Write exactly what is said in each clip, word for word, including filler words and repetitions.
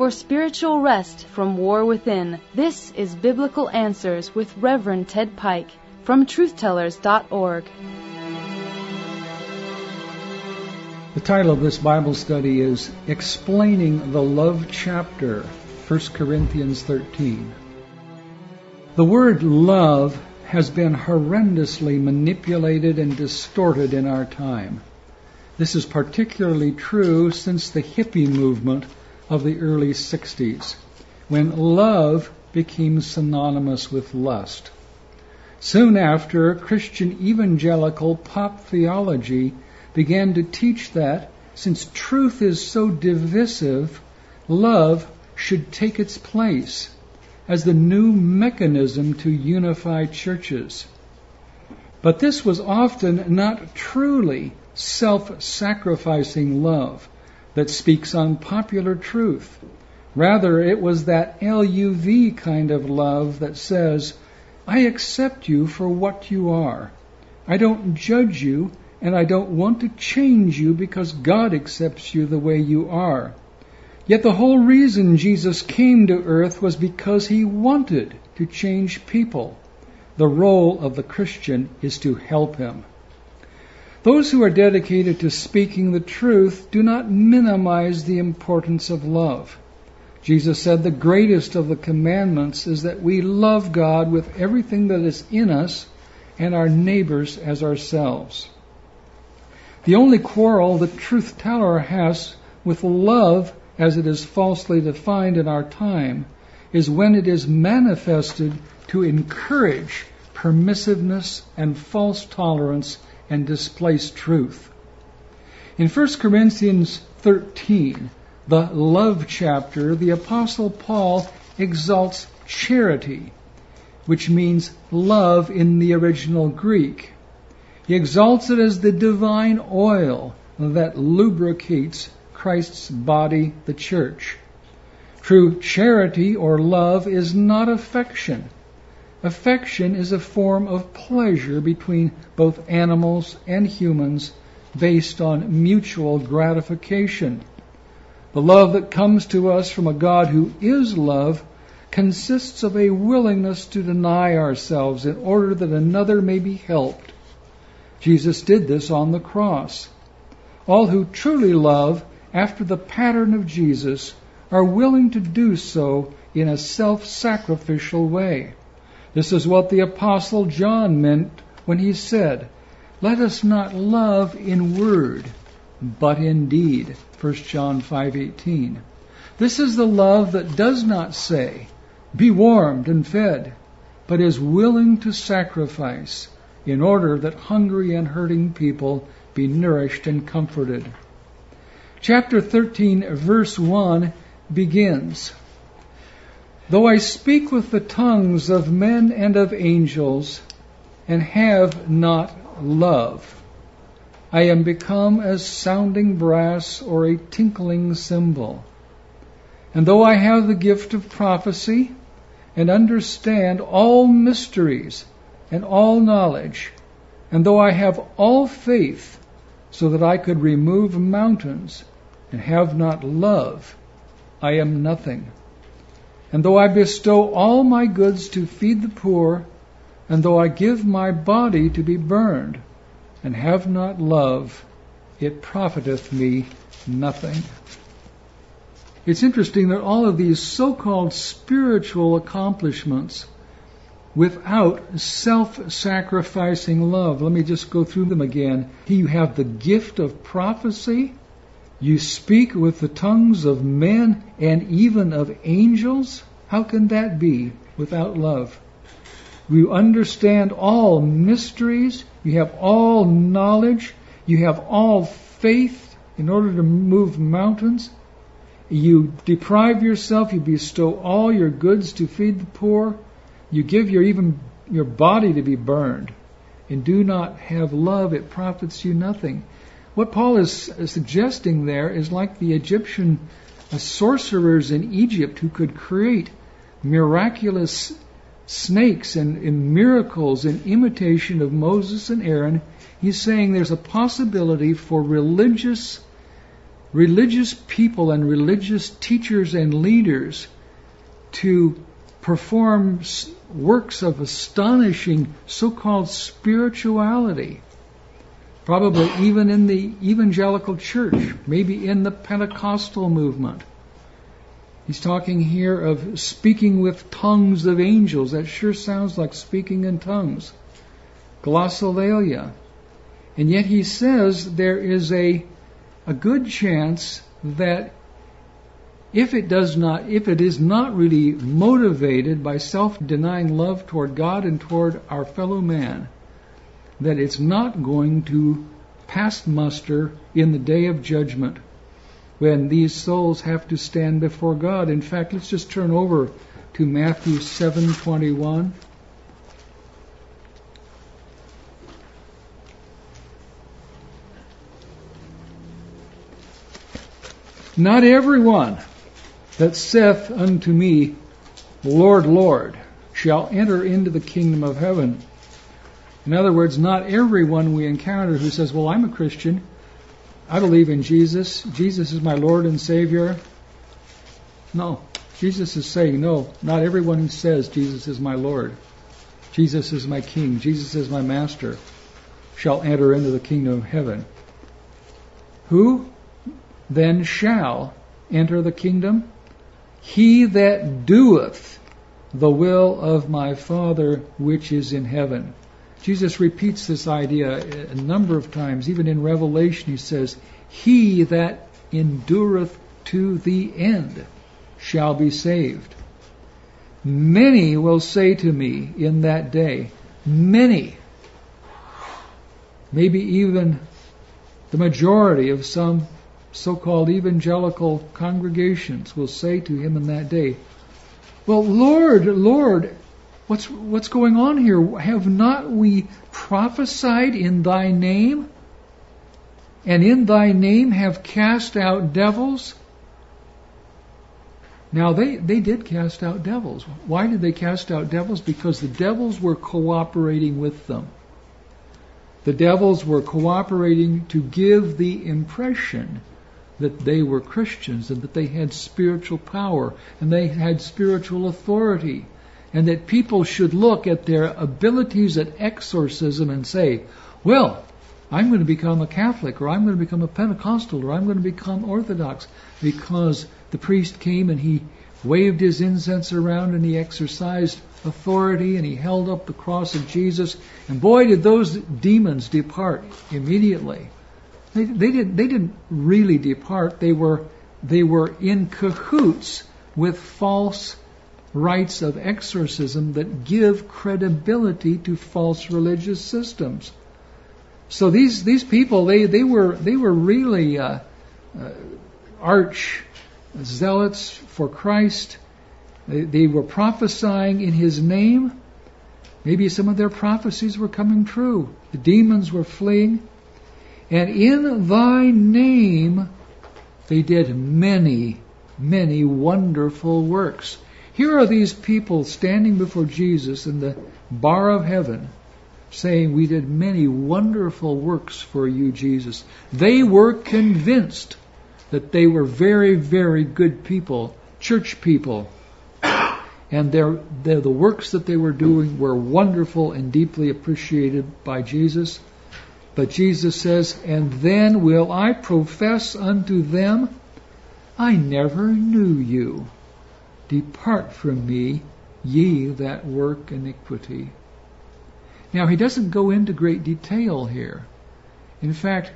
for spiritual rest from war within. This is Biblical Answers with Reverend Ted Pike from truth tellers dot org. The title of this Bible study is Explaining the Love Chapter, First Corinthians thirteen. The word love has been horrendously manipulated and distorted in our time. This is particularly true since the hippie movement of the early sixties, when love became synonymous with lust. Soon after, Christian evangelical pop theology began to teach that, since truth is so divisive, love should take its place as the new mechanism to unify churches. But this was often not truly self-sacrificing love that speaks on popular truth. Rather, it was that L U V kind of love that says, I accept you for what you are. I don't judge you, and I don't want to change you because God accepts you the way you are. Yet the whole reason Jesus came to earth was because he wanted to change people. The role of the Christian is to help him. Those who are dedicated to speaking the truth do not minimize the importance of love. Jesus said the greatest of the commandments is that we love God with everything that is in us and our neighbors as ourselves. The only quarrel the truth teller has with love, as it is falsely defined in our time, is when it is manifested to encourage permissiveness and false tolerance and displace truth. In First Corinthians thirteen, the love chapter, the Apostle Paul exalts charity, which means love in the original Greek. He exalts it as the divine oil that lubricates Christ's body, the church. True charity or love is not affection. Affection is a form of pleasure between both animals and humans based on mutual gratification. The love that comes to us from a God who is love consists of a willingness to deny ourselves in order that another may be helped. Jesus did this on the cross. All who truly love after the pattern of Jesus are willing to do so in a self-sacrificial way. This is what the Apostle John meant when he said, let us not love in word, but in deed. First John five eighteen. This is the love that does not say, be warmed and fed, but is willing to sacrifice in order that hungry and hurting people be nourished and comforted. Chapter thirteen, verse one begins, though I speak with the tongues of men and of angels, and have not love, I am become as sounding brass or a tinkling cymbal. And though I have the gift of prophecy, and understand all mysteries and all knowledge, and though I have all faith, so that I could remove mountains, and have not love, I am nothing. And though I bestow all my goods to feed the poor, and though I give my body to be burned, and have not love, it profiteth me nothing. It's interesting that all of these so-called spiritual accomplishments without self-sacrificing love. Let me just go through them again. You have the gift of prophecy. You speak with the tongues of men and even of angels. How can that be without love? You understand all mysteries. You have all knowledge. You have all faith in order to move mountains. You deprive yourself. You bestow all your goods to feed the poor. You give your even your body to be burned, and do not have love, it profits you nothing. What Paul is suggesting there is like the Egyptian sorcerers in Egypt who could create miraculous snakes and, and miracles in imitation of Moses and Aaron. He's saying there's a possibility for religious religious people and religious teachers and leaders to perform works of astonishing so-called spirituality, probably even in the evangelical church, maybe in the Pentecostal movement. He's talking here of speaking with tongues of angels. That sure sounds like speaking in tongues. Glossolalia. And yet he says there is a, a good chance that if it does not, if it is not really motivated by self-denying love toward God and toward our fellow man, that it's not going to pass muster in the day of judgment when these souls have to stand before God. In fact, let's just turn over to Matthew seven twenty-one. Not everyone that saith unto me, Lord, Lord, shall enter into the kingdom of heaven. In other words, not everyone we encounter who says, well, I'm a Christian, I believe in Jesus, Jesus is my Lord and Savior. No, Jesus is saying, no, not everyone who says Jesus is my Lord, Jesus is my King, Jesus is my Master, shall enter into the kingdom of heaven. Who then shall enter the kingdom? He that doeth the will of my Father which is in heaven. Jesus repeats this idea a number of times. Even in Revelation he says, he that endureth to the end shall be saved. Many will say to me in that day, many, maybe even the majority of some so-called evangelical congregations will say to him in that day, well, Lord, Lord, what's what's going on here? Have not we prophesied in thy name? And in thy name have cast out devils? Now, they, they did cast out devils. Why did they cast out devils? Because the devils were cooperating with them. The devils were cooperating to give the impression that they were Christians and that they had spiritual power and they had spiritual authority, and that people should look at their abilities at exorcism and say, well, I'm going to become a Catholic, or I'm going to become a Pentecostal, or I'm going to become Orthodox because the priest came and he waved his incense around and he exercised authority and he held up the cross of Jesus, and boy, did those demons depart immediately. They, they didn't. They didn't really depart. They were. They were in cahoots with false rites of exorcism that give credibility to false religious systems. So these these people, they they were they were really uh, uh, arch zealots for Christ. They, they were prophesying in His name. Maybe some of their prophecies were coming true. The demons were fleeing. And in thy name they did many, many wonderful works. Here are these people standing before Jesus in the bar of heaven, saying, we did many wonderful works for you, Jesus. They were convinced that they were very, very good people, church people. And their, their, the works that they were doing were wonderful and deeply appreciated by Jesus. But Jesus says, and then will I profess unto them, I never knew you. Depart from me, ye that work iniquity. Now, he doesn't go into great detail here. In fact,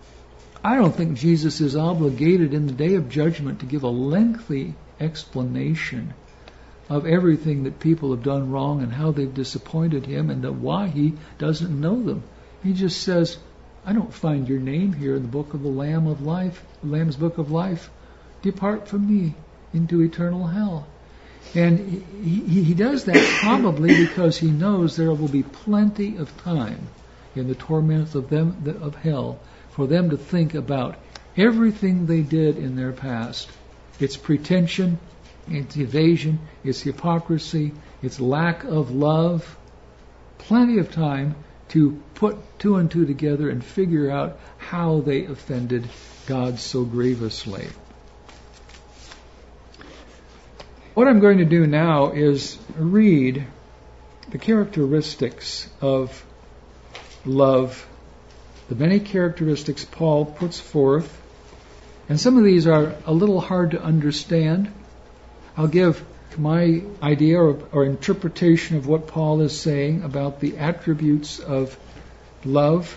I don't think Jesus is obligated in the day of judgment to give a lengthy explanation of everything that people have done wrong and how they've disappointed him and that why he doesn't know them. He just says, I don't find your name here in the book of the Lamb of Life, the Lamb's book of life. Depart from me into eternal hell. And he, he does that probably because he knows there will be plenty of time in the torments of them of hell for them to think about everything they did in their past. Its pretension, its evasion, its hypocrisy, its lack of love. Plenty of time to put two and two together and figure out how they offended God so grievously. What I'm going to do now is read the characteristics of love, the many characteristics Paul puts forth. And some of these are a little hard to understand. I'll give my idea or, or interpretation of what Paul is saying about the attributes of love.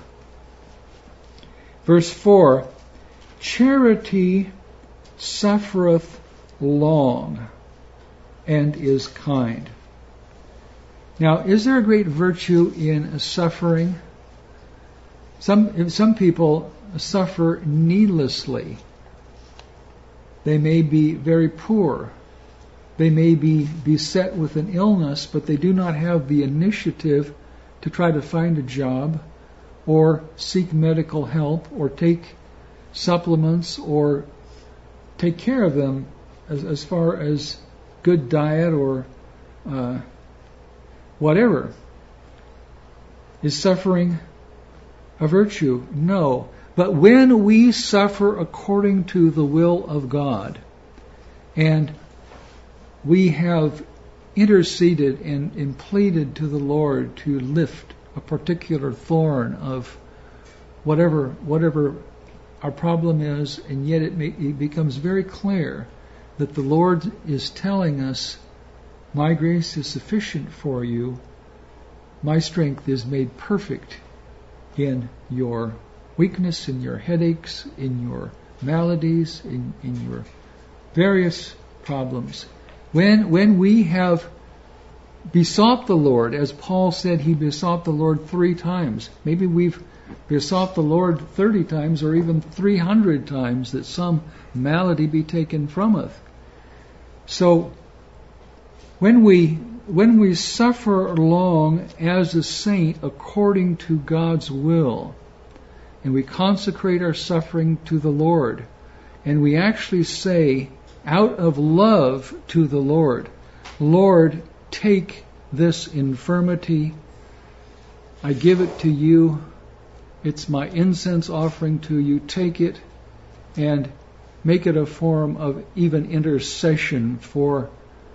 Verse four, charity suffereth long and is kind. Now, is there a great virtue in suffering? Some some people suffer needlessly. They may be very poor. They may be beset with an illness, but they do not have the initiative to try to find a job or seek medical help or take supplements or take care of them as, as far as good diet or uh, whatever. Is suffering a virtue? No. But when we suffer according to the will of God, and we have interceded and, and pleaded to the Lord to lift a particular thorn of whatever whatever our problem is, and yet it, may, it becomes very clear that the Lord is telling us, my grace is sufficient for you, my strength is made perfect in your weakness, in your headaches, in your maladies, in, in your various problems. When when we have besought the Lord, as Paul said he besought the Lord three times, maybe we've besought the Lord thirty times or even three hundred times that some malady be taken from us. So when we when we suffer long as a saint according to God's will, and we consecrate our suffering to the Lord, and we actually say out of love to the Lord, Lord, take this infirmity, I give it to you, it's my incense offering to you, take it and make it a form of even intercession for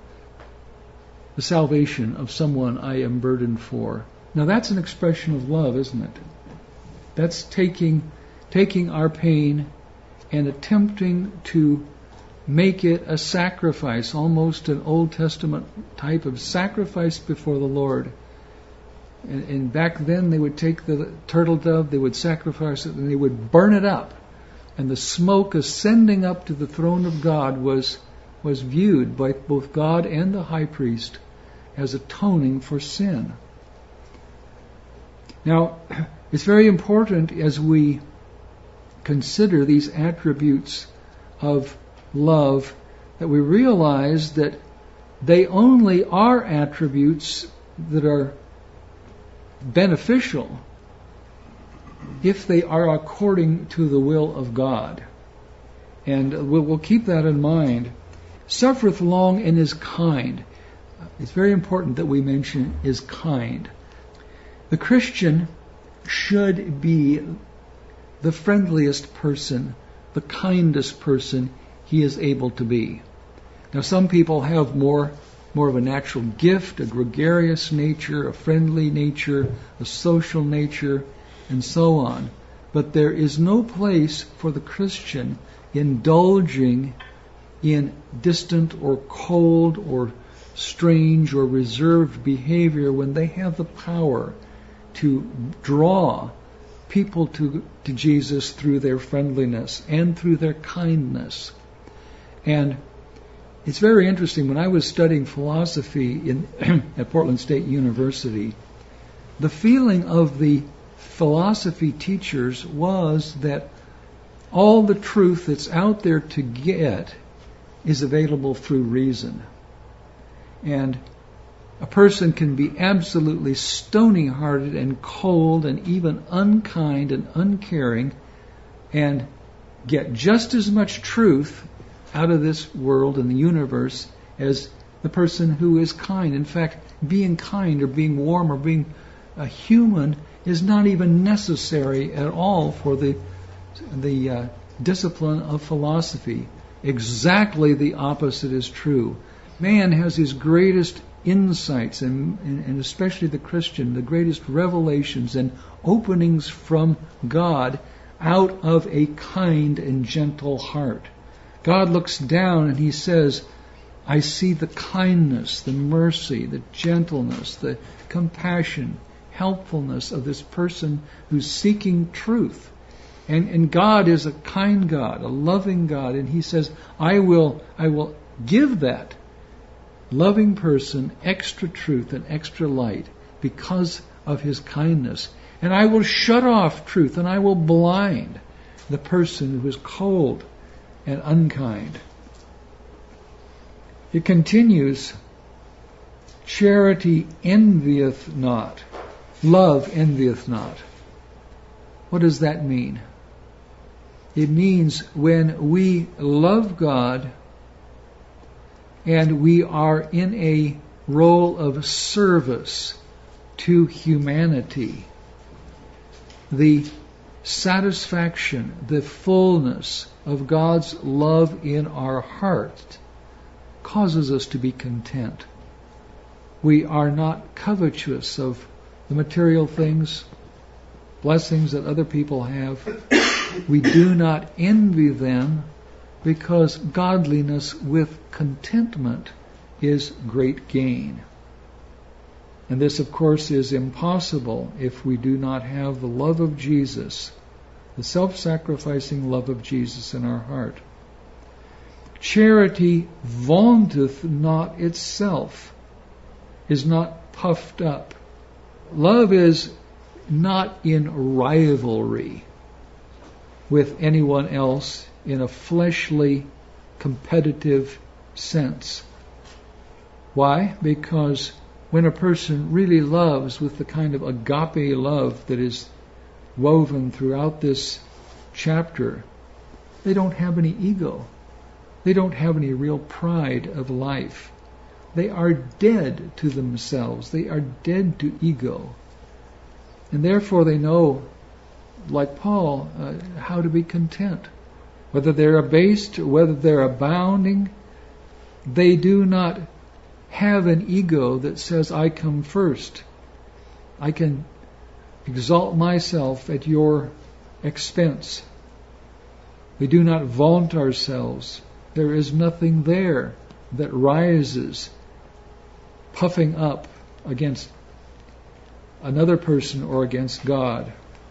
the salvation of someone I am burdened for. Now that's an expression of love, isn't it? That's taking taking our pain and attempting to make it a sacrifice, almost an Old Testament type of sacrifice before the Lord. And, and back then they would take the turtle dove, they would sacrifice it, and they would burn it up. And the smoke ascending up to the throne of God was was viewed by both God and the high priest as atoning for sin. Now, it's very important as we consider these attributes of love that we realize that they only are attributes that are beneficial if they are according to the will of God. And we'll, we'll keep that in mind. Suffereth long and is kind. It's very important that we mention is kind. The Christian should be the friendliest person, the kindest person he is able to be. Now some people have more more of a natural gift, a gregarious nature, a friendly nature, a social nature, and so on. But there is no place for the Christian indulging in distant or cold or strange or reserved behavior when they have the power to draw people to, to Jesus through their friendliness and through their kindness. And it's very interesting. When I was studying philosophy in at Portland State University, the feeling of the philosophy teachers was that all the truth that's out there to get is available through reason. And a person can be absolutely stony-hearted and cold and even unkind and uncaring and get just as much truth out of this world and the universe as the person who is kind. In fact, being kind or being warm or being a human is not even necessary at all for the the uh, discipline of philosophy. Exactly the opposite is true. Man has his greatest insights, and, and especially the Christian, the greatest revelations and openings from God out of a kind and gentle heart. God looks down and He says, I see the kindness, the mercy, the gentleness, the compassion, helpfulness of this person who's seeking truth. And, and God is a kind God, a loving God, and He says, I will, I will give that loving person extra truth and extra light because of His kindness. And I will shut off truth, and I will blind the person who is cold and unkind. It continues, charity envieth not, love envieth not. What does that mean? It means when we love God and we are in a role of service to humanity, the satisfaction, the fullness of God's love in our heart causes us to be content. We are not covetous of the material things, blessings that other people have. We do not envy them because godliness with contentment is great gain. And this, of course, is impossible if we do not have the love of Jesus, the self-sacrificing love of Jesus in our heart. Charity vaunteth not itself, is not puffed up. Love is not in rivalry with anyone else in a fleshly, competitive sense. Why? Because when a person really loves with the kind of agape love that is woven throughout this chapter, they don't have any ego. They don't have any real pride of life. They are dead to themselves. They are dead to ego. And therefore they know, like Paul, uh, how to be content. Whether they're abased or whether they're abounding, they do not have an ego that says, I come first. I can exalt myself at your expense. We do not vaunt ourselves. There is nothing there that rises, puffing up against another person or against God.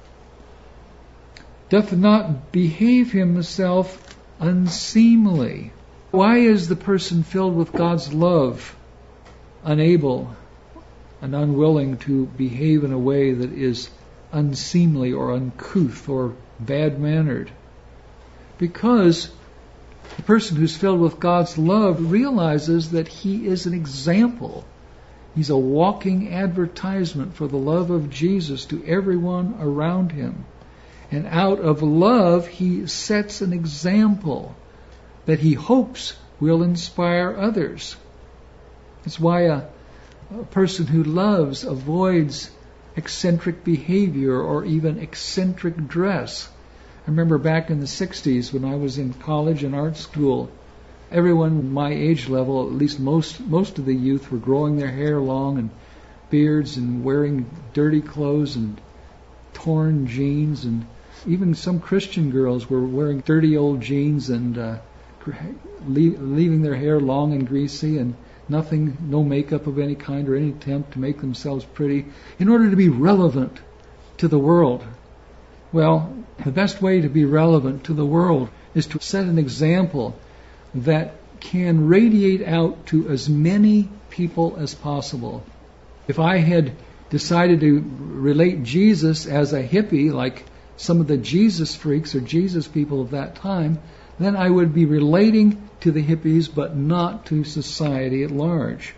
Doth not behave himself unseemly. Why is the person filled with God's love unable and unwilling to behave in a way that is unseemly or uncouth or bad-mannered? Because the person who's filled with God's love realizes that he is an example. He's a walking advertisement for the love of Jesus to everyone around him. And out of love, he sets an example that he hopes will inspire others. That's why a, a person who loves avoids eccentric behavior or even eccentric dress. I remember back in the sixties when I was in college and art school, everyone my age level, at least most most of the youth, were growing their hair long and beards and wearing dirty clothes and torn jeans, and even some Christian girls were wearing dirty old jeans and uh, leaving their hair long and greasy and nothing, no makeup of any kind or any attempt to make themselves pretty in order to be relevant to the world. Well, the best way to be relevant to the world is to set an example that can radiate out to as many people as possible. If I had decided to relate Jesus as a hippie, like some of the Jesus freaks or Jesus people of that time, then I would be relating to the hippies but not to society at large.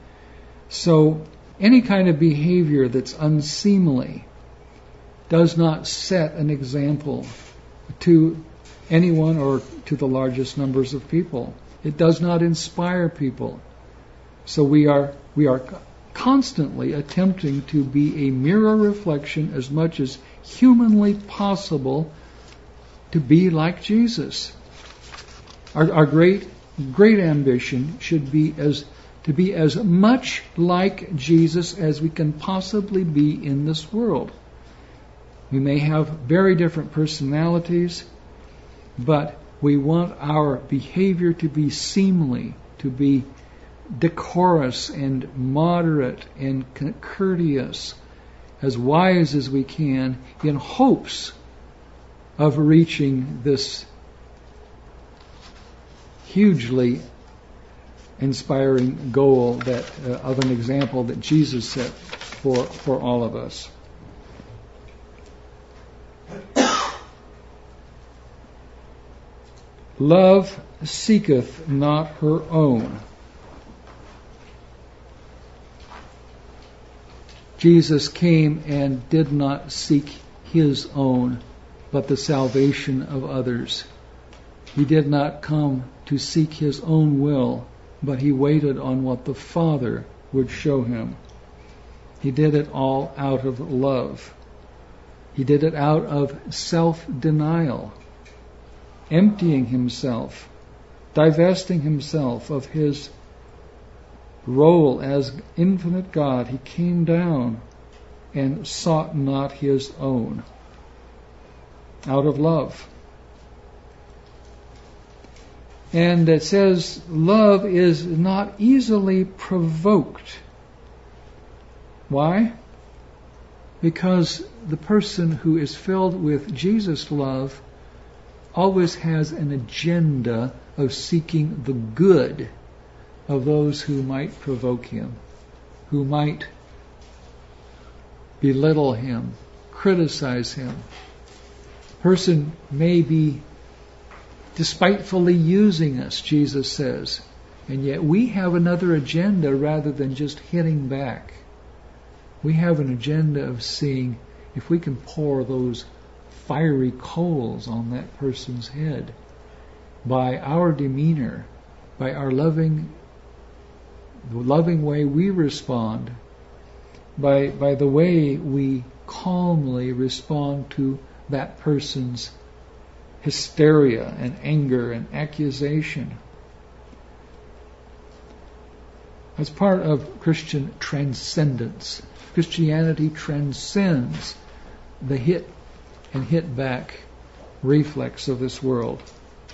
So any kind of behavior that's unseemly does not set an example to anyone or to the largest numbers of people. It does not inspire people. So we are we are constantly attempting to be a mirror reflection as much as humanly possible to be like Jesus. Our, our great, great ambition should be as to be as much like Jesus as we can possibly be in this world. We may have very different personalities, but we want our behavior to be seemly, to be decorous and moderate and courteous, as wise as we can, in hopes of reaching this hugely inspiring goal that uh, of an example that Jesus set for for all of us. Love seeketh not her own. Jesus came and did not seek his own, but the salvation of others. He did not come to seek his own will, but he waited on what the Father would show him. He did it all out of love. He did it out of self-denial, emptying himself, divesting himself of his role as infinite God. He came down and sought not his own, out of love. And it says love is not easily provoked. Why? Because the person who is filled with Jesus' love always has an agenda of seeking the good of those who might provoke him, who might belittle him, criticize him. The person may be despitefully using us, Jesus says, and yet we have another agenda rather than just hitting back. We have an agenda of seeing if we can pour those fiery coals on that person's head by our demeanor, by our loving, the loving way we respond, by by the way we calmly respond to that person's hysteria and anger and accusation. As part of Christian transcendence, Christianity transcends the hit and hit back reflex of this world.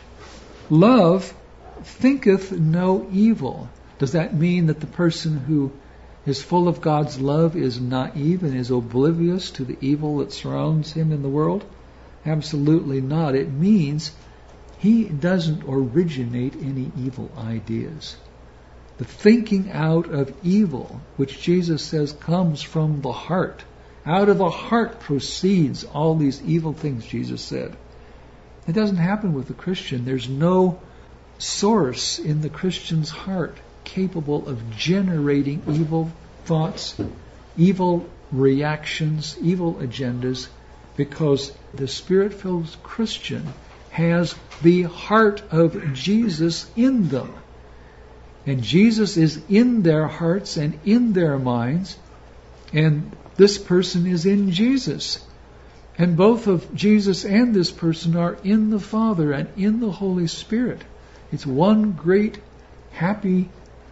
Love thinketh no evil. Does that mean that the person who is full of God's love is naive and is oblivious to the evil that surrounds him in the world? Absolutely not. It means he doesn't originate any evil ideas. The thinking out of evil, which Jesus says comes from the heart. Out of the heart proceeds all these evil things, Jesus said. It doesn't happen with the Christian. There's no source in the Christian's heart capable of generating evil thoughts, evil reactions, evil agendas, because the Spirit-filled Christian has the heart of Jesus in them. And Jesus is in their hearts and in their minds, and this person is in Jesus. And both of Jesus and this person are in the Father and in the Holy Spirit. It's one great happy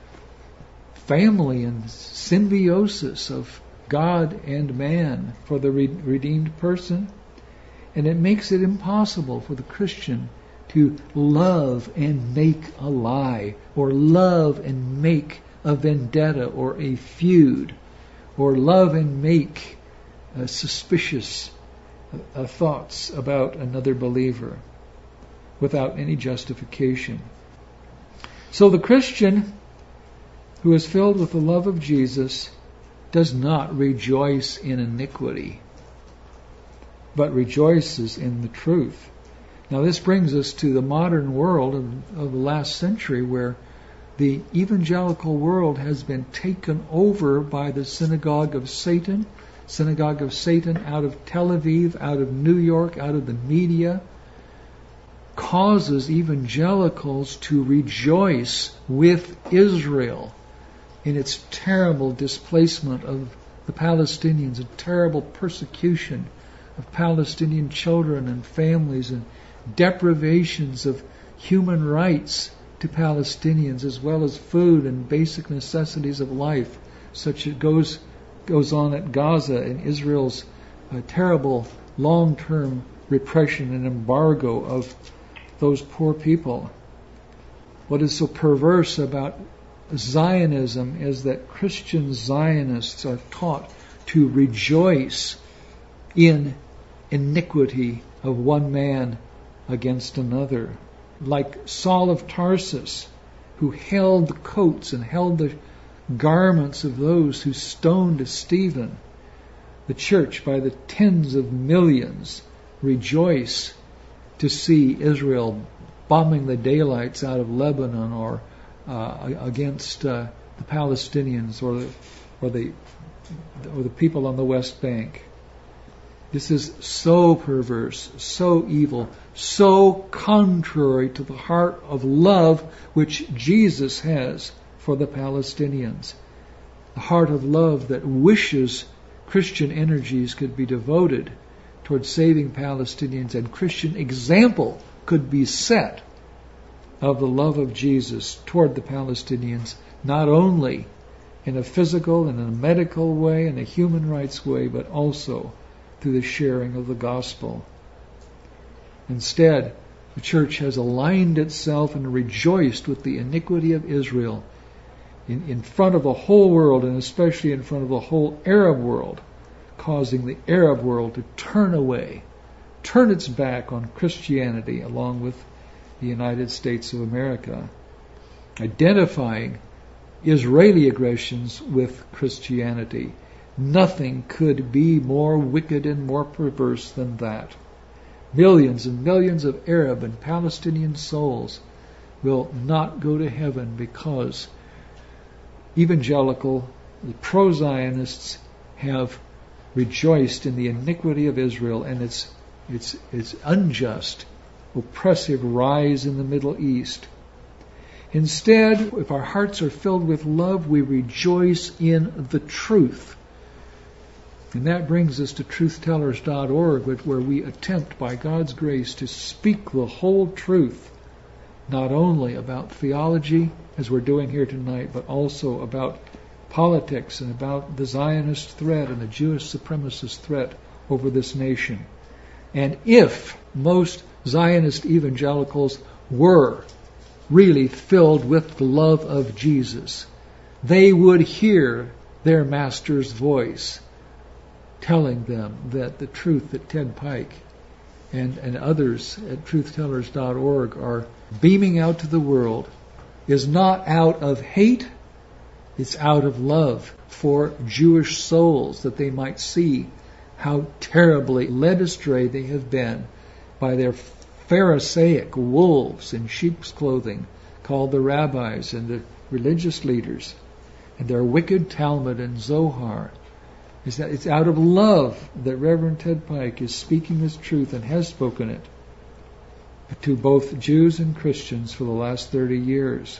family and symbiosis of God and man for the redeemed person. And it makes it impossible for the Christian to love and make a lie, or love and make a vendetta or a feud, or love and make uh, suspicious uh, thoughts about another believer without any justification. So the Christian who is filled with the love of Jesus does not rejoice in iniquity, but rejoices in the truth. Now this brings us to the modern world of, of the last century, where the evangelical world has been taken over by the synagogue of Satan, synagogue of Satan out of Tel Aviv, out of New York, out of the media, causes evangelicals to rejoice with Israel in its terrible displacement of the Palestinians, a terrible persecution of Palestinian children and families, and deprivations of human rights to Palestinians, as well as food and basic necessities of life, such as goes goes on at Gaza and Israel's uh, terrible long-term repression and embargo of those poor people. What is so perverse about Zionism is that Christian Zionists are taught to rejoice in iniquity of one man against another. Like Saul of Tarsus, who held the coats and held the garments of those who stoned Stephen. The church, by the tens of millions, rejoice to see Israel bombing the daylights out of Lebanon, or uh, against uh, the Palestinians, or the, or the or the people on the West Bank. This is so perverse, so evil, so contrary to the heart of love which Jesus has for the Palestinians. The heart of love that wishes Christian energies could be devoted towards saving Palestinians, and Christian example could be set of the love of Jesus toward the Palestinians, not only in a physical and a medical way and a human rights way, but also through the sharing of the gospel. Instead, the church has aligned itself and rejoiced with the iniquity of Israel in, in front of the whole world, and especially in front of the whole Arab world, causing the Arab world to turn away, turn its back on Christianity along with the United States of America, identifying Israeli aggressions with Christianity. Nothing could be more wicked and more perverse than that. Millions and millions of Arab and Palestinian souls will not go to heaven because evangelical, the pro-Zionists have rejoiced in the iniquity of Israel and its its its unjust, oppressive rise in the Middle East. Instead, if our hearts are filled with love, we rejoice in the truth. And that brings us to truth tellers dot org, where we attempt, by God's grace, to speak the whole truth, not only about theology, as we're doing here tonight, but also about politics and about the Zionist threat and the Jewish supremacist threat over this nation. And if most Zionist evangelicals were really filled with the love of Jesus, they would hear their master's voice telling them that the truth that Ted Pike and, and others at truth tellers dot org are beaming out to the world is not out of hate, it's out of love for Jewish souls, that they might see how terribly led astray they have been by their Pharisaic wolves in sheep's clothing called the rabbis and the religious leaders, and their wicked Talmud and Zohar. Is that it's out of love that Reverend Ted Pike is speaking this truth and has spoken it to both Jews and Christians for the last thirty years.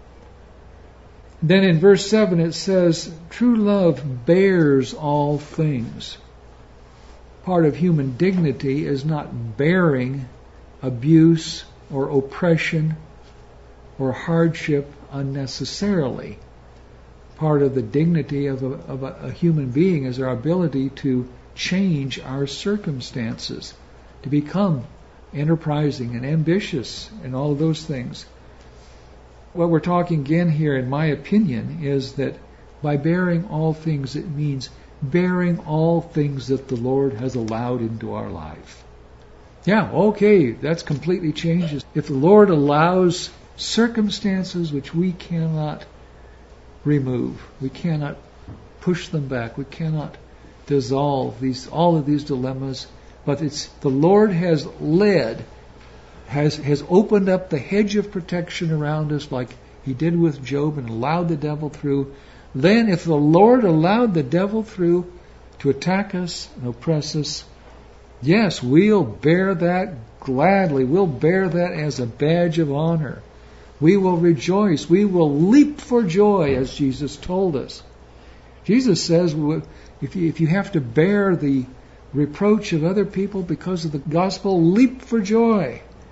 Then in verse seven it says, true love bears all things. Part of human dignity is not bearing abuse or oppression or hardship unnecessarily. Part of the dignity of a, of a, a human being is our ability to change our circumstances, to become enterprising and ambitious and all of those things. What we're talking again here, in my opinion, is that by bearing all things, it means bearing all things that the Lord has allowed into our life. Yeah, okay, that's completely changes. If the Lord allows circumstances which we cannot remove, we cannot push them back, we cannot dissolve these all of these dilemmas, but it's the Lord has led, has has opened up the hedge of protection around us like He did with Job and allowed the devil through. Then if the Lord allowed the devil through to attack us and oppress us, yes, we'll bear that gladly. We'll bear that as a badge of honor. We will rejoice. We will leap for joy, as Jesus told us. Jesus says, if you, if you have to bear the reproach of other people because of the gospel, leap for joy.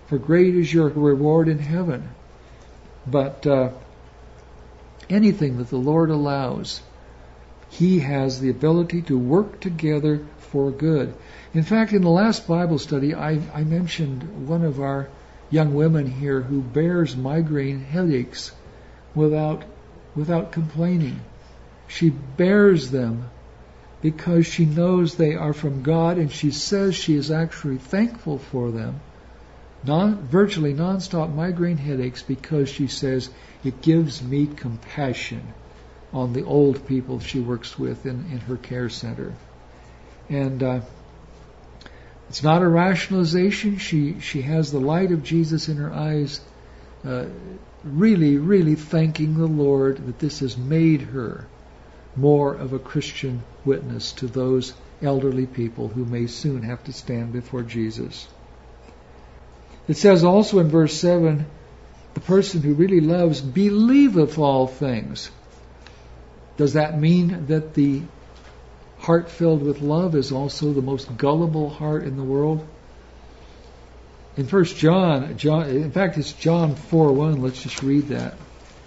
for great is your reward in heaven. But uh, anything that the Lord allows, He has the ability to work together for good. In fact, in the last Bible study, I, I mentioned one of our young women here who bears migraine headaches without without complaining. She bears them because she knows they are from God, and she says she is actually thankful for them. Non, virtually non-stop migraine headaches, because she says it gives me compassion on the old people she works with in, in her care center. And uh, it's not a rationalization. She she has the light of Jesus in her eyes, uh, really, really thanking the Lord that this has made her more of a Christian witness to those elderly people who may soon have to stand before Jesus. It says also in verse seven, the person who really loves believeth all things. Does that mean that the heart filled with love is also the most gullible heart in the world? In First John, John, in fact, it's John four one. Let's just read that.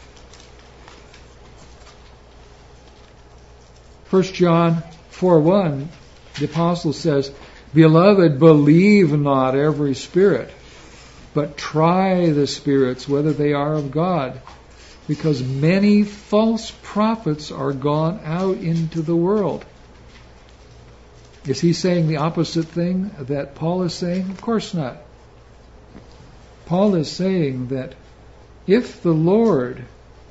First John four one, the apostle says, "Beloved, believe not every spirit, but try the spirits whether they are of God, because many false prophets are gone out into the world." Is he saying the opposite thing that Paul is saying? Of course not. Paul is saying that if the Lord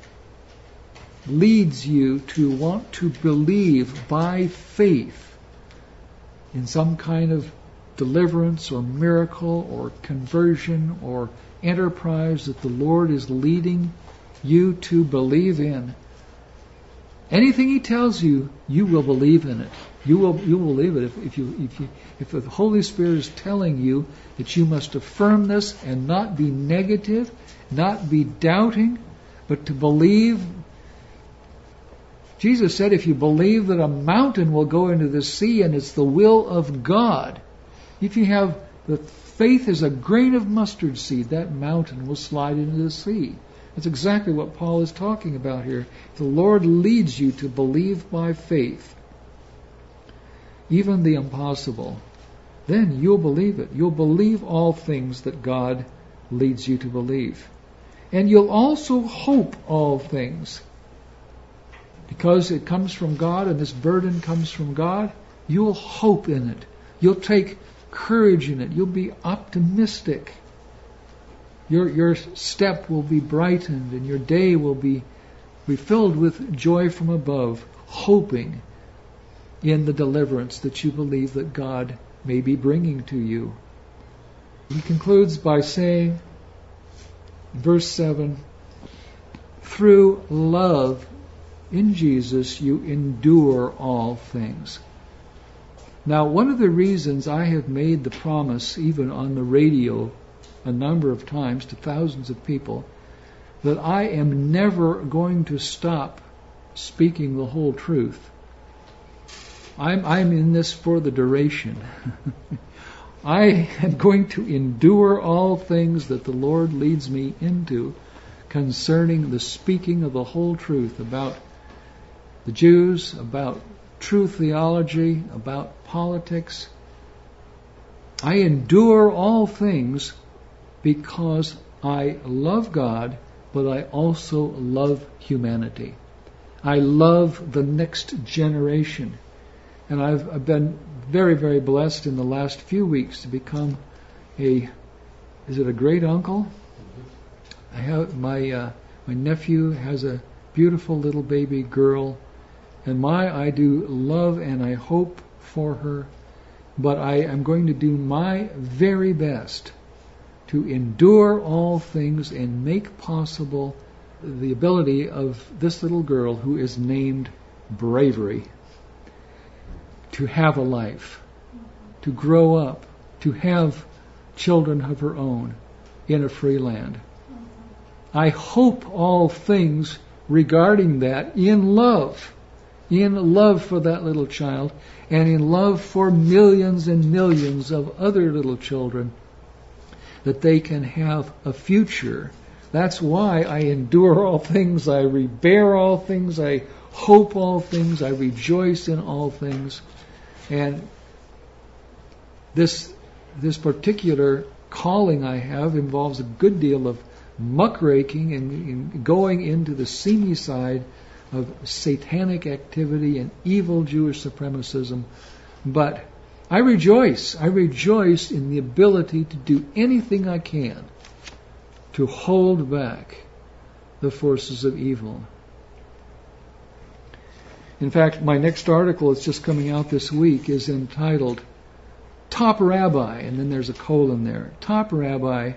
leads you to want to believe by faith in some kind of deliverance or miracle or conversion or enterprise that the Lord is leading you to believe in, anything He tells you, you will believe in it. You will you will believe it if, if you if you if the Holy Spirit is telling you that you must affirm this and not be negative, not be doubting, but to believe. Jesus said, if you believe that a mountain will go into the sea and it's the will of God, if you have the faith as a grain of mustard seed, that mountain will slide into the sea. That's exactly what Paul is talking about here. The Lord leads you to believe by faith, even the impossible, then you'll believe it. You'll believe all things that God leads you to believe. And you'll also hope all things. Because it comes from God and this burden comes from God, you'll hope in it. You'll take courage in it. You'll be optimistic. Your your step will be brightened and your day will be, be filled with joy from above, hoping in the deliverance that you believe that God may be bringing to you. He concludes by saying, verse seven, through love in Jesus you endure all things. Now, one of the reasons I have made the promise, even on the radio, a number of times to thousands of people, that I am never going to stop speaking the whole truth. I'm, I'm in this for the duration. I am going to endure all things that the Lord leads me into concerning the speaking of the whole truth about the Jews, about true theology, about politics. I endure all things because I love God, but I also love humanity. I love the next generation. And I've, I've been very, very blessed in the last few weeks to become a, is it a great uncle? I have my uh, my nephew has a beautiful little baby girl, and my I do love and I hope for her, but I am going to do my very best to endure all things and make possible the ability of this little girl who is named Bravery to have a life, to grow up, to have children of her own in a free land. I hope all things regarding that in love, in love for that little child, and in love for millions and millions of other little children, that they can have a future. That's why I endure all things, I bear all things, I hope all things, I rejoice in all things. And this this particular calling I have involves a good deal of muckraking and, and going into the seamy side of satanic activity and evil Jewish supremacism. But I rejoice. I rejoice in the ability to do anything I can to hold back the forces of evil. In fact, my next article that's just coming out this week is entitled Top Rabbi, and then there's a colon there. Top Rabbi,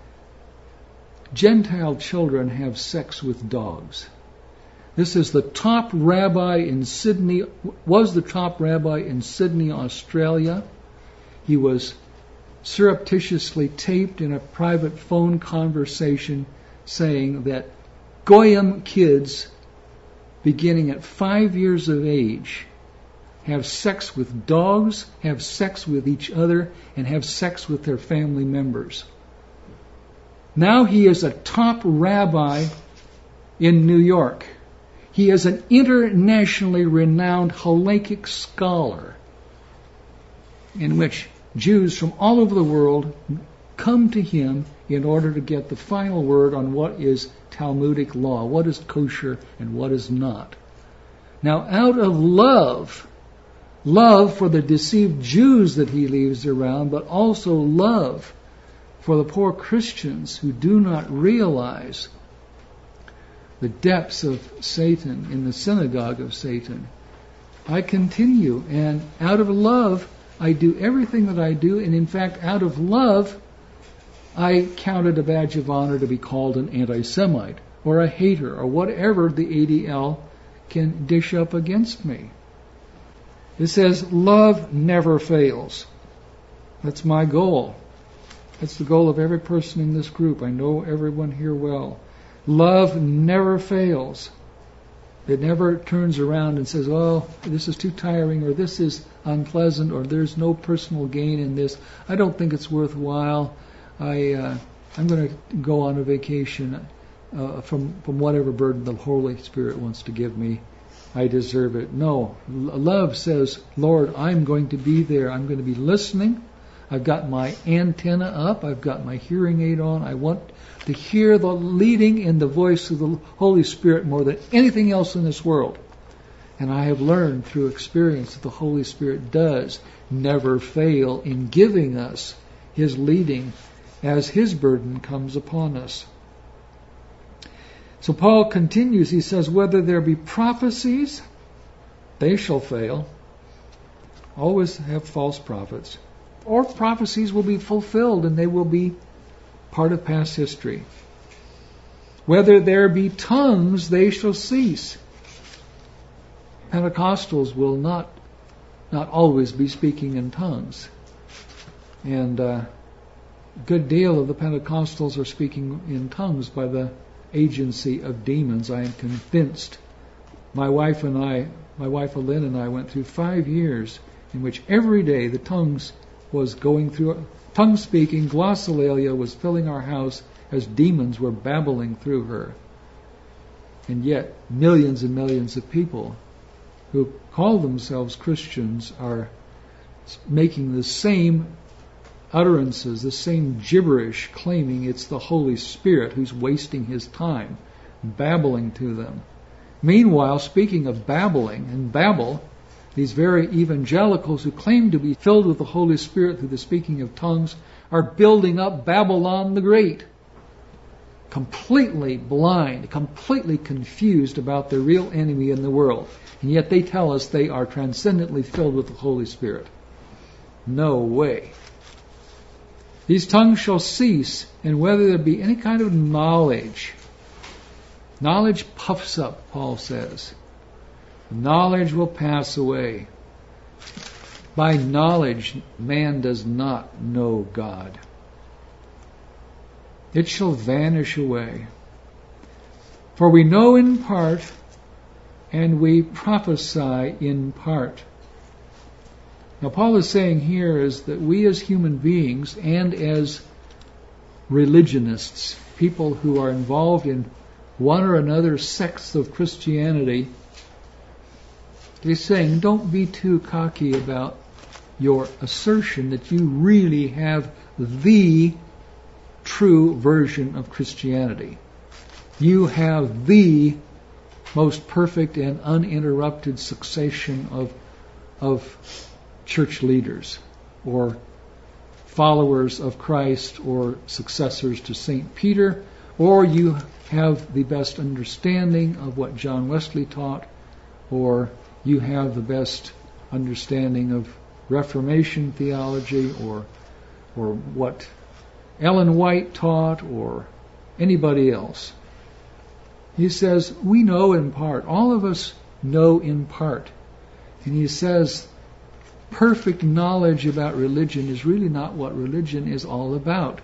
Gentile children have sex with dogs. This is the top rabbi in Sydney, was the top rabbi in Sydney, Australia. He was surreptitiously taped in a private phone conversation saying that Goyim kids beginning at five years of age have sex with dogs, have sex with each other, and have sex with their family members. Now he is a top rabbi in New York. He is an internationally renowned halakhic scholar in which Jews from all over the world come to him in order to get the final word on what is Talmudic law, what is kosher and what is not. Now, out of love, love for the deceived Jews that he leaves around, but also love for the poor Christians who do not realize the depths of Satan in the synagogue of Satan, I continue, and out of love, I do everything that I do, and in fact, out of love, I count it a badge of honor to be called an anti-Semite, or a hater, or whatever the A D L can dish up against me. It says, love never fails. That's my goal. That's the goal of every person in this group. I know everyone here well. Love never fails. It never turns around and says, oh, this is too tiring, or this is unpleasant, or there's no personal gain in this. I don't think it's worthwhile. I, uh, I'm going to go on a vacation uh, from, from whatever burden the Holy Spirit wants to give me. I deserve it. No. Love says, Lord, I'm going to be there. I'm going to be listening. I've got my antenna up. I've got my hearing aid on. I want to hear the leading in the voice of the Holy Spirit more than anything else in this world. And I have learned through experience that the Holy Spirit does never fail in giving us His leading as His burden comes upon us. So Paul continues, he says, whether there be prophecies, they shall fail. Always have false prophets. Or prophecies will be fulfilled and they will be part of past history. Whether there be tongues, they shall cease. Pentecostals will not not always be speaking in tongues. And uh, a good deal of the Pentecostals are speaking in tongues by the agency of demons, I am convinced. My wife and I, my wife Lynn and I went through five years in which every day the tongues was going through, tongue speaking, glossolalia was filling our house as demons were babbling through her. And yet, millions and millions of people who call themselves Christians are making the same utterances, the same gibberish, claiming it's the Holy Spirit who's wasting his time, babbling to them. Meanwhile, speaking of babbling and babble, these very evangelicals who claim to be filled with the Holy Spirit through the speaking of tongues are building up Babylon the Great. Completely blind, completely confused about the real enemy in the world. And yet they tell us they are transcendently filled with the Holy Spirit. No way. These tongues shall cease, and whether there be any kind of knowledge. Knowledge puffs up, Paul says. Knowledge will pass away. By knowledge, man does not know God. It shall vanish away. For we know in part, and we prophesy in part. Now, Paul is saying here is that we as human beings and as religionists, people who are involved in one or another sects of Christianity, he's saying, don't be too cocky about your assertion that you really have the true version of Christianity. You have the most perfect and uninterrupted succession of, of church leaders or followers of Christ or successors to Saint Peter, or you have the best understanding of what John Wesley taught, or you have the best understanding of Reformation theology, or or what Ellen White taught, or anybody else. He says, we know in part. All of us know in part. And he says, perfect knowledge about religion is really not what religion is all about.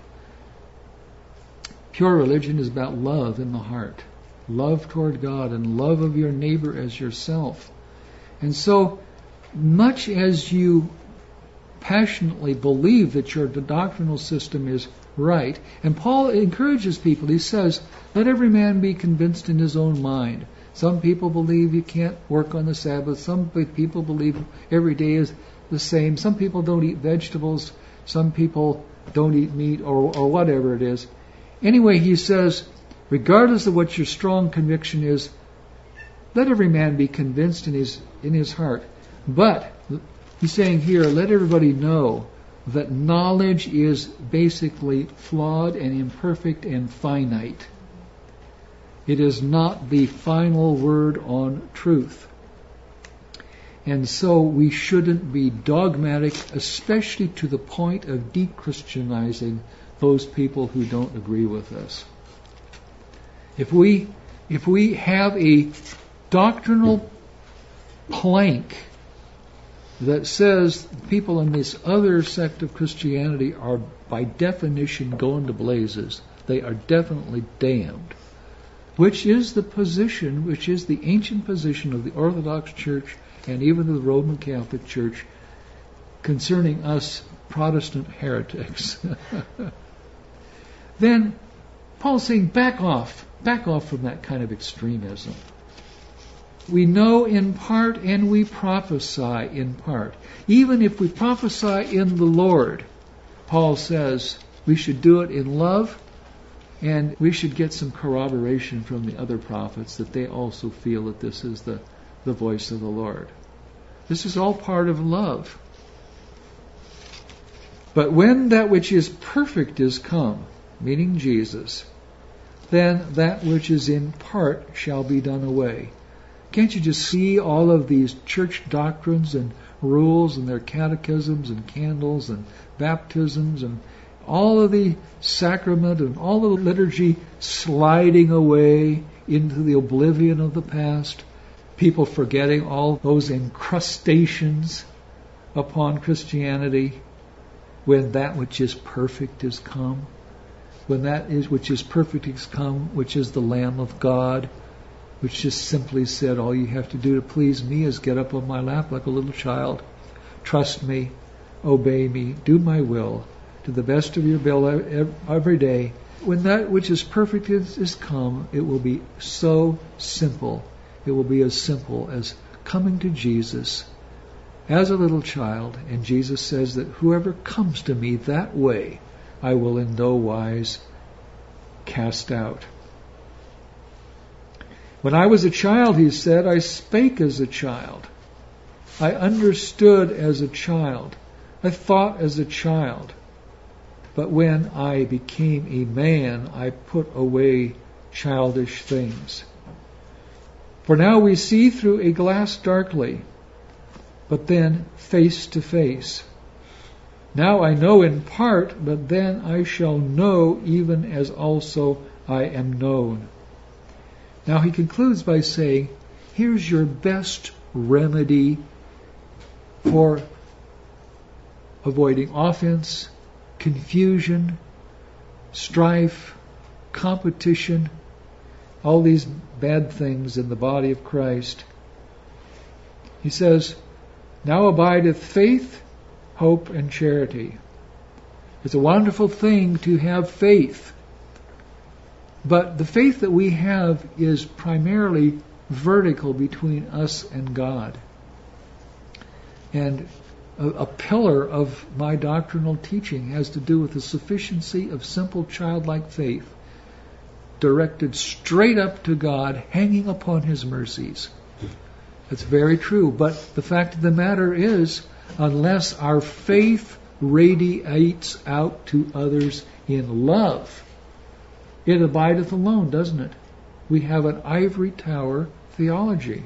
Pure religion is about love in the heart. Love toward God and love of your neighbor as yourself. And so, much as you passionately believe that your doctrinal system is right, and Paul encourages people, he says, let every man be convinced in his own mind. Some people believe you can't work on the Sabbath. Some people believe every day is the same. Some people don't eat vegetables. Some people don't eat meat, or, or whatever it is. Anyway, he says, regardless of what your strong conviction is, let every man be convinced in his in his heart. But he's saying here, let everybody know that knowledge is basically flawed and imperfect and finite. It is not the final word on truth. And so we shouldn't be dogmatic, especially to the point of de-Christianizing those people who don't agree with us. If we if we have a doctrinal plank that says people in this other sect of Christianity are by definition going to blazes, they are definitely damned, which is the position, which is the ancient position of the Orthodox Church and even the Roman Catholic Church concerning us Protestant heretics. Then Paul's saying, back off, back off from that kind of extremism. We know in part and we prophesy in part. Even if we prophesy in the Lord, Paul says we should do it in love, and we should get some corroboration from the other prophets that they also feel that this is the, the voice of the Lord. This is all part of love. But when that which is perfect is come, meaning Jesus, then that which is in part shall be done away. Can't you just see all of these church doctrines and rules and their catechisms and candles and baptisms and all of the sacrament and all of the liturgy sliding away into the oblivion of the past? People forgetting all those incrustations upon Christianity when that which is perfect is come. When that is which is perfect is come, which is the Lamb of God, which just simply said, all you have to do to please me is get up on my lap like a little child, trust me, obey me, do my will, to the best of your ability every day. When that which is perfect is, is come, it will be so simple. It will be as simple as coming to Jesus as a little child, and Jesus says that whoever comes to me that way, I will in no wise cast out. When I was a child, he said, I spake as a child. I understood as a child. I thought as a child. But when I became a man, I put away childish things. For now we see through a glass darkly, but then face to face. Now I know in part, but then I shall know even as also I am known. Now he concludes by saying, here's your best remedy for avoiding offense, confusion, strife, competition, all these bad things in the body of Christ. He says, now abideth faith, hope, and charity. It's a wonderful thing to have faith. But the faith that we have is primarily vertical between us and God. And a, a pillar of my doctrinal teaching has to do with the sufficiency of simple childlike faith directed straight up to God, hanging upon His mercies. That's very true. But the fact of the matter is, unless our faith radiates out to others in love, it abideth alone, doesn't it? We have an ivory tower theology.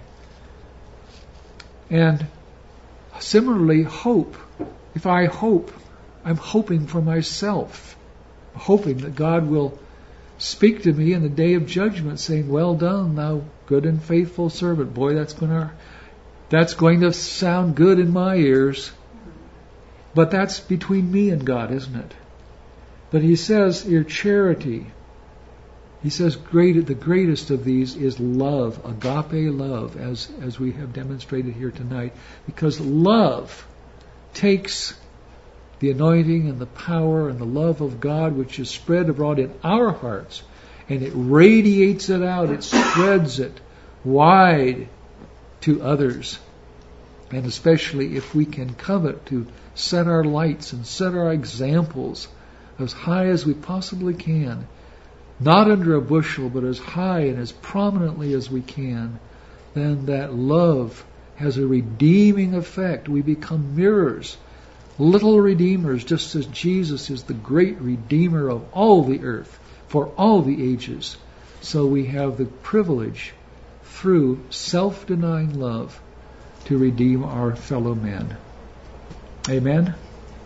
And similarly, hope. If I hope, I'm hoping for myself, hoping that God will speak to me in the day of judgment, saying, "Well done, thou good and faithful servant." Boy, that's going to that's going to sound good in my ears. But that's between me and God, isn't it? But He says, your charity. He says, great, the greatest of these is love, agape love, as as we have demonstrated here tonight, because love takes the anointing and the power and the love of God, which is spread abroad in our hearts, and it radiates it out, it spreads it wide to others. And especially if we can covet to set our lights and set our examples as high as we possibly can, not under a bushel, but as high and as prominently as we can, then that love has a redeeming effect. We become mirrors, little redeemers, just as Jesus is the great Redeemer of all the earth, for all the ages. So we have the privilege, through self-denying love, to redeem our fellow men. Amen?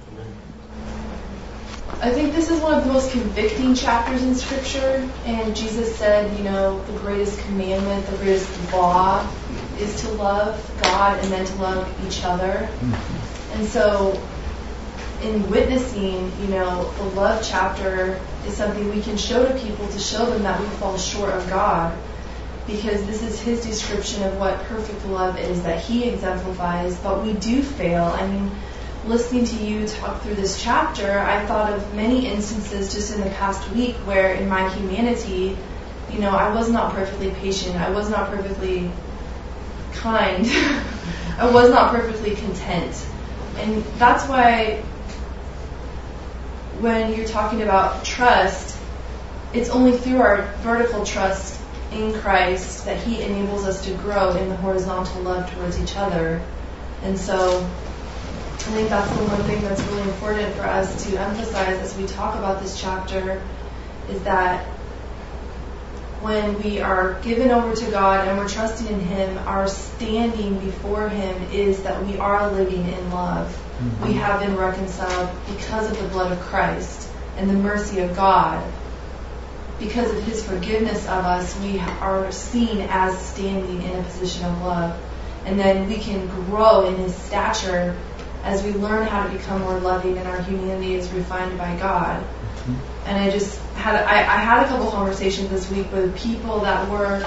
I think this is one of the most convicting chapters in Scripture, and Jesus said, you know, the greatest commandment, the greatest law is to love God and then to love each other. Mm-hmm. And so in witnessing, you know, the love chapter is something we can show to people to show them that we fall short of God, because this is His description of what perfect love is that He exemplifies, but we do fail. I mean, listening to you talk through this chapter, I thought of many instances just in the past week where in my humanity, you know, I was not perfectly patient. I was not perfectly kind. I was not perfectly content. And that's why when you're talking about trust, it's only through our vertical trust in Christ that He enables us to grow in the horizontal love towards each other. And so I think that's the one thing that's really important for us to emphasize as we talk about this chapter, is that when we are given over to God and we're trusting in Him, our standing before Him is that we are living in love. Mm-hmm. We have been reconciled because of the blood of Christ and the mercy of God. Because of His forgiveness of us, we are seen as standing in a position of love. And then we can grow in His stature as we learn how to become more loving and our humanity is refined by God. Mm-hmm. And I just had I, I had a couple conversations this week with people that were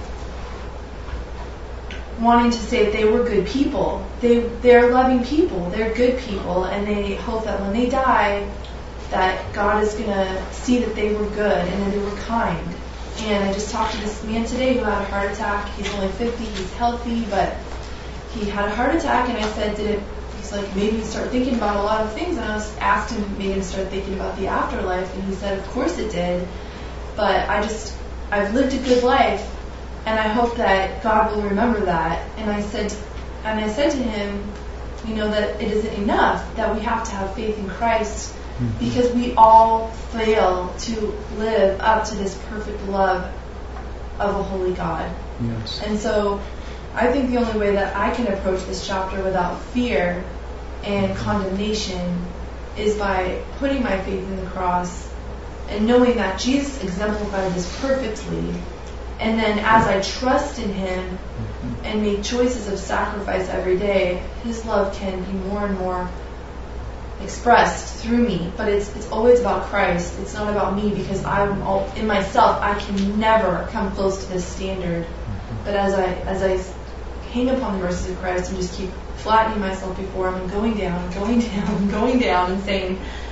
wanting to say that they were good people. They they're loving people. They're good people, and they hope that when they die, that God is going to see that they were good and that they were kind. And I just talked to this man today who had a heart attack. He's only fifty. He's healthy, but he had a heart attack, and I said, did it? He's like, made me start thinking about a lot of things, and I was asked him, made him start thinking about the afterlife, and he said, of course it did, but I just, I've lived a good life, and I hope that God will remember that. And I said, and I said to him, you know, that it isn't enough, that we have to have faith in Christ, mm-hmm. because we all fail to live up to this perfect love of a holy God. Yes. And so I think the only way that I can approach this chapter without fear and condemnation is by putting my faith in the cross and knowing that Jesus exemplified this perfectly. And then as I trust in Him and make choices of sacrifice every day, His love can be more and more expressed through me. But it's it's always about Christ. It's not about me, because I'm all, in myself I can never come close to this standard. But as I as I hang upon the mercies of Christ and just keep flattening myself before Him and going down and going down and going down and saying,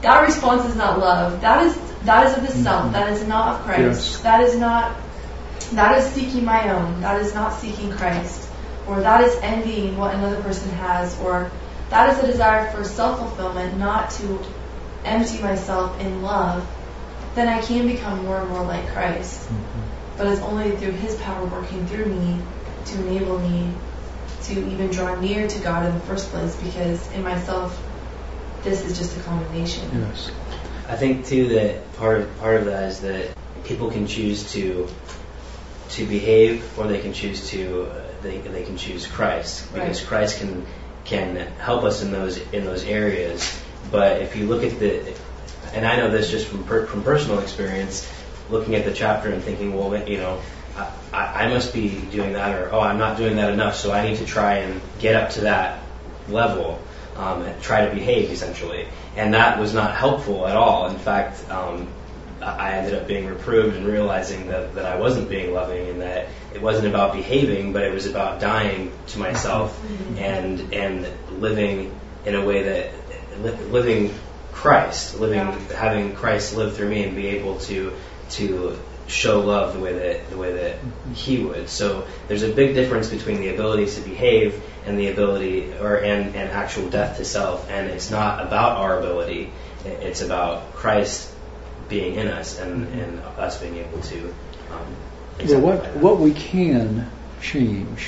that response is not love. That is that is of the self. That is not of Christ. Yes. That is not that is seeking my own. That is not seeking Christ. Or that is envying what another person has. Or that is a desire for self-fulfillment, not to empty myself in love. Then I can become more and more like Christ. Mm-hmm. But it's only through His power working through me to enable me to even draw near to God in the first place, because in myself, this is just a condemnation. Yes. I think too that part of part of that is that people can choose to to behave, or they can choose to uh, they they can choose Christ, because right. Christ can can help us in those in those areas. But if you look at the, and I know this just from per, from personal experience, looking at the chapter and thinking, well, you know, I, I must be doing that, or oh, I'm not doing that enough, so I need to try and get up to that level, um, and try to behave essentially. And that was not helpful at all. In fact, um, I ended up being reproved and realizing that, that I wasn't being loving, and that it wasn't about behaving, but it was about dying to myself mm-hmm. and and living in a way that li- living Christ, living yeah. having Christ live through me and be able to to show love the way that the way that He would. So there's a big difference between the ability to behave and the ability, or and, and actual death to self. And it's not about our ability; it's about Christ being in us and, and us being able to. Um, well, what what we can change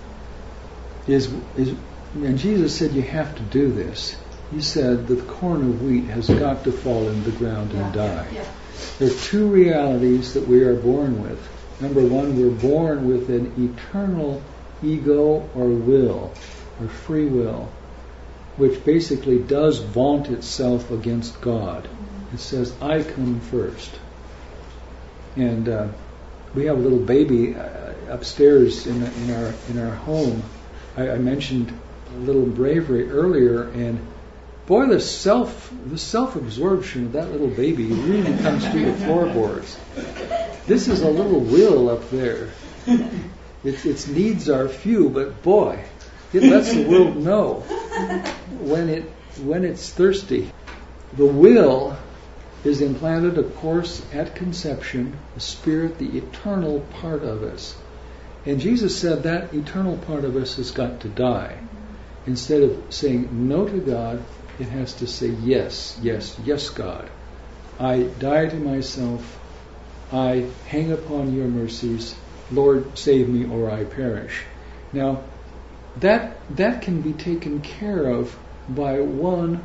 is is, and Jesus said you have to do this. He said that the corn of wheat has got to fall into the ground and yeah, die. Yeah. There are two realities that we are born with. Number one, we're born with an eternal ego or will, or free will, which basically does vaunt itself against God. Mm-hmm. It says, I come first. And uh, we have a little baby uh, upstairs in, in our in our home. I, I mentioned a little bravery earlier, and boy, the self, the self-absorption of that little baby really comes through the floorboards. This is a little will up there. Its, its needs are few, but boy, it lets the world know when it when it's thirsty. The will is implanted, of course, at conception, the Spirit, the eternal part of us. And Jesus said that eternal part of us has got to die. Instead of saying no to God, it has to say yes, yes, yes, God. I die to myself. I hang upon your mercies. Lord, save me or I perish. Now, that that can be taken care of by one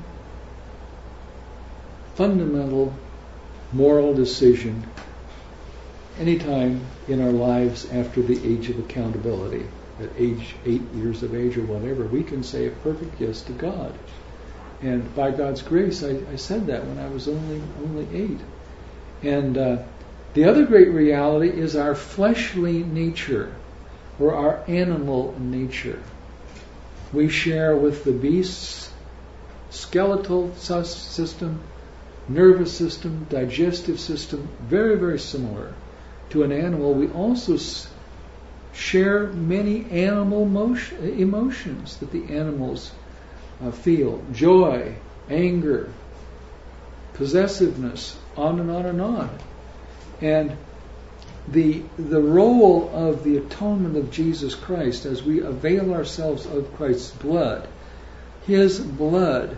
fundamental moral decision anytime in our lives after the age of accountability. At age eight years of age or whatever, we can say a perfect yes to God. And by God's grace, I, I said that when I was only only eight. And uh, the other great reality is our fleshly nature, or our animal nature. We share with the beasts skeletal system, nervous system, digestive system, very, very similar to an animal. We also s- share many animal motion, emotions that the animals Uh, feel. Joy, anger, possessiveness, on and on and on. And the the role of the atonement of Jesus Christ, as we avail ourselves of Christ's blood, His blood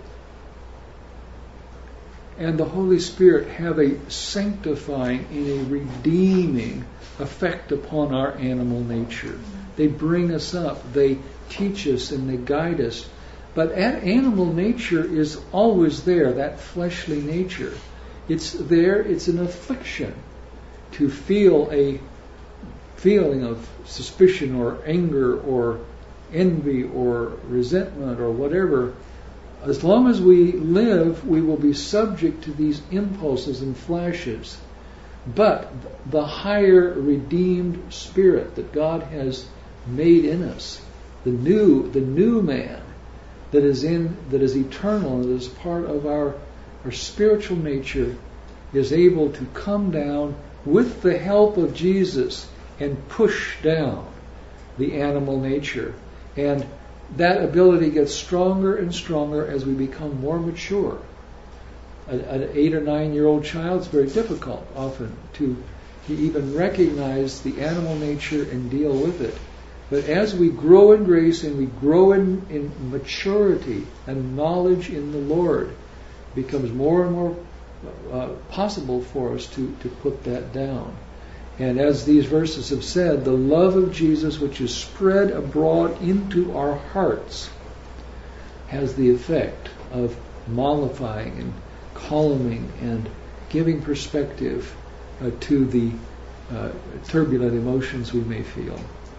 and the Holy Spirit have a sanctifying and a redeeming effect upon our animal nature. They bring us up, they teach us, and they guide us. But animal nature is always there, that fleshly nature. It's there, it's an affliction to feel a feeling of suspicion or anger or envy or resentment or whatever. As long as we live, we will be subject to these impulses and flashes. But the higher redeemed spirit that God has made in us, the new, the new man, that is in, that is eternal, that is part of our, our spiritual nature, is able to come down with the help of Jesus and push down the animal nature. And that ability gets stronger and stronger as we become more mature. a, an eight or nine year old child, it's very difficult often to, to even recognize the animal nature and deal with it. But as we grow in grace and we grow in, in maturity and knowledge in the Lord, it becomes more and more uh, possible for us to, to put that down. And as these verses have said, the love of Jesus, which is spread abroad into our hearts, has the effect of mollifying and calming and giving perspective uh, to the uh, turbulent emotions we may feel.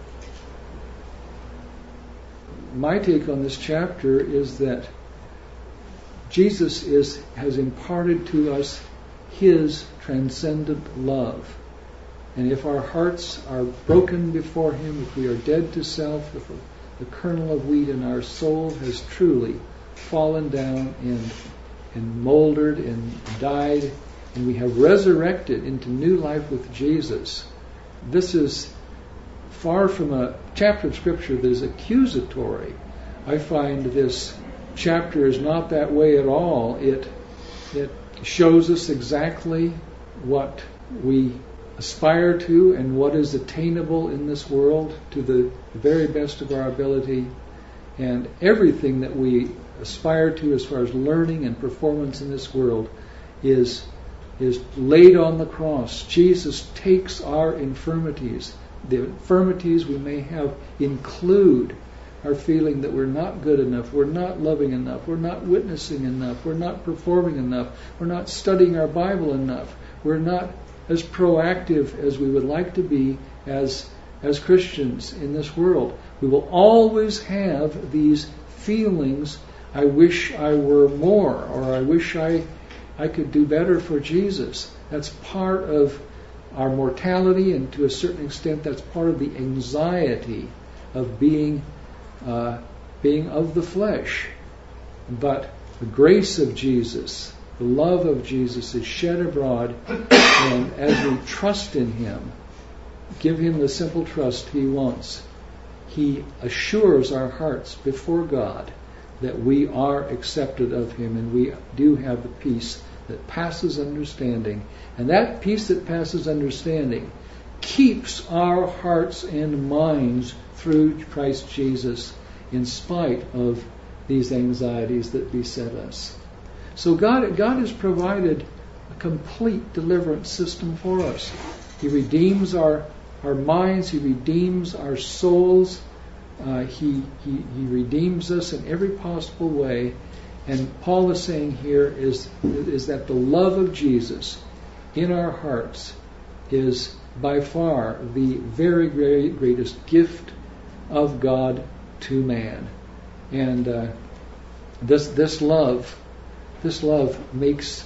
My take on this chapter is that Jesus is has imparted to us His transcendent love. And if our hearts are broken before Him, if we are dead to self, if the kernel of wheat in our soul has truly fallen down and and moldered and died, and we have resurrected into new life with Jesus, this is far from a chapter of Scripture that is accusatory. I find this chapter is not that way at all. It it shows us exactly what we aspire to and what is attainable in this world to the very best of our ability, and everything that we aspire to as far as learning and performance in this world is is laid on the cross. Jesus takes our infirmities. The infirmities we may have include our feeling that we're not good enough, we're not loving enough, we're not witnessing enough, we're not performing enough, we're not studying our Bible enough, we're not as proactive as we would like to be as as Christians in this world. We will always have these feelings, I wish I were more, or I wish I I could do better for Jesus. That's part of our mortality, and to a certain extent that's part of the anxiety of being uh, being of the flesh. But the grace of Jesus, the love of Jesus is shed abroad, and as we trust in Him, give Him the simple trust He wants, He assures our hearts before God that we are accepted of Him, and we do have the peace that passes understanding. And that peace that passes understanding keeps our hearts and minds through Christ Jesus in spite of these anxieties that beset us. So God, God has provided a complete deliverance system for us. He redeems our, our minds, He redeems our souls, uh, he, he, he redeems us in every possible way. And Paul is saying here is, is that the love of Jesus in our hearts is by far the very great, greatest gift of God to man. And uh, this this love, this love makes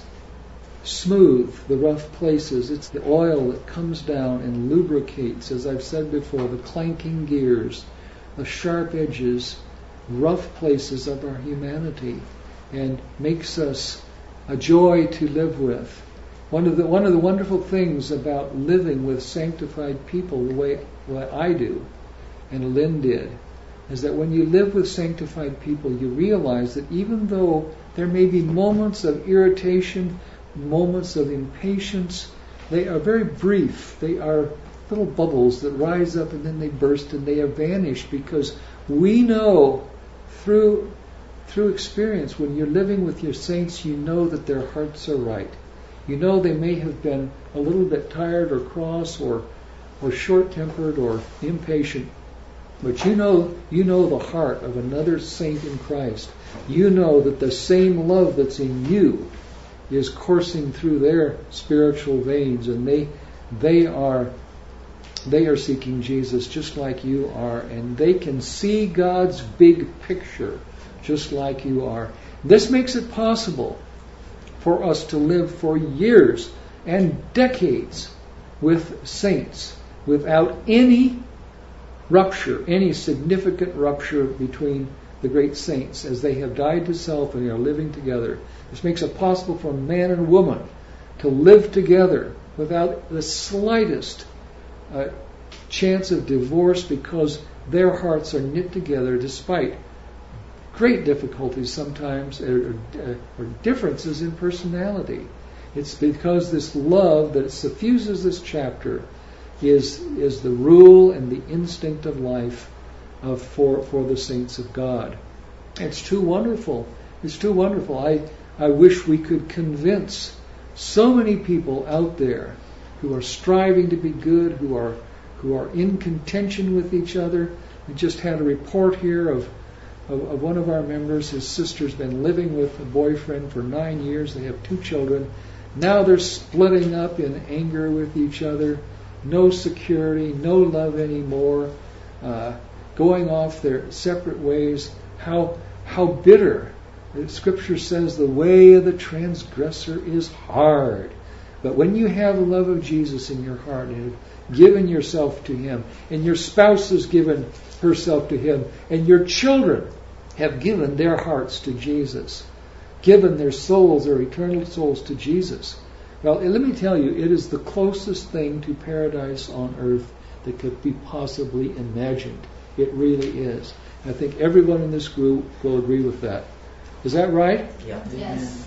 smooth the rough places. It's the oil that comes down and lubricates, as I've said before, the clanking gears, the sharp edges, rough places of our humanity, and makes us a joy to live with. One of the one of the wonderful things about living with sanctified people, the way what I do and Lynn did, is that when you live with sanctified people, you realize that even though there may be moments of irritation, moments of impatience, they are very brief. They are little bubbles that rise up and then they burst and they have vanished, because we know through through experience, when you're living with your saints, you know that their hearts are right. You know they may have been a little bit tired or cross or or short-tempered or impatient, but you know you know the heart of another saint in Christ. You know that the same love that's in you is coursing through their spiritual veins, and they they are they are seeking Jesus just like you are, and they can see God's big picture just like you are. This makes it possible for us to live for years and decades with saints without any rupture, any significant rupture between the great saints as they have died to self and are living together. This makes it possible for man and woman to live together without the slightest uh, chance of divorce, because their hearts are knit together despite great difficulties sometimes, or, or differences in personality. It's because this love that suffuses this chapter is is the rule and the instinct of life of for for the saints of God. It's too wonderful. It's too wonderful. I I wish we could convince so many people out there who are striving to be good, who are who are in contention with each other. We just had a report here of, of, of one of our members. His sister's been living with a boyfriend for nine years. They have two children. Now they're splitting up in anger with each other. No security, no love anymore. Uh, going off their separate ways. How how bitter. The Scripture says the way of the transgressor is hard. But when you have the love of Jesus in your heart and have given yourself to Him, and your spouse has given herself to Him, and your children have given their hearts to Jesus, given their souls, their eternal souls to Jesus, well, let me tell you, it is the closest thing to paradise on earth that could be possibly imagined. It really is. I think everyone in this group will agree with that. Is that right? Yeah. Yes.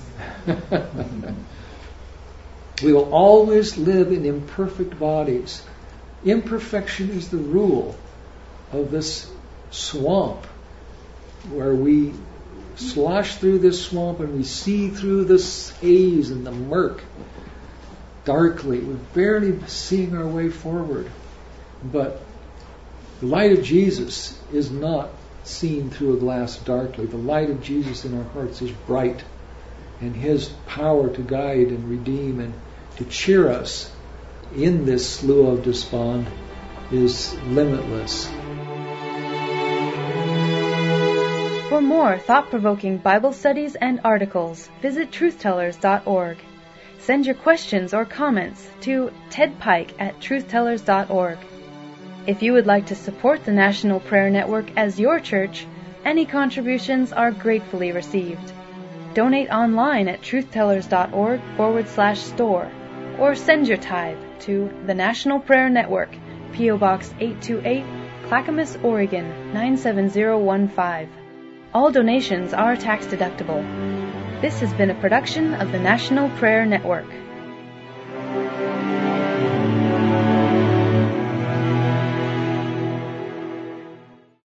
We will always live in imperfect bodies. Imperfection is the rule of this swamp, where we slosh through this swamp and we see through this haze and the murk darkly. We're barely seeing our way forward. But the light of Jesus is not seen through a glass darkly. The light of Jesus in our hearts is bright, and His power to guide and redeem and to cheer us in this slough of despond is limitless. For more thought-provoking Bible studies and articles, visit truth tellers dot org. Send your questions or comments to ted pike at truth tellers dot org. If you would like to support the National Prayer Network as your church, any contributions are gratefully received. Donate online at truth tellers dot org forward slash store, or send your tithe to the National Prayer Network, P O Box eight two eight, Clackamas, Oregon nine seven zero one five. All donations are tax deductible. This has been a production of the National Prayer Network.